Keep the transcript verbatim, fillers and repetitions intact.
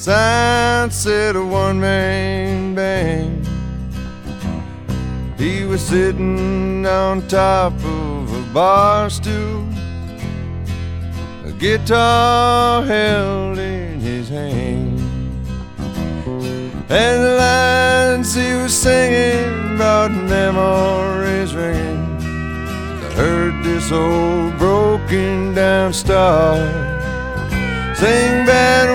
sign said a one-man band. He was sitting on top of a bar stool, a guitar held in his hand, and the lines he was singing brought memories ringing. I heard this old broken down star sing bad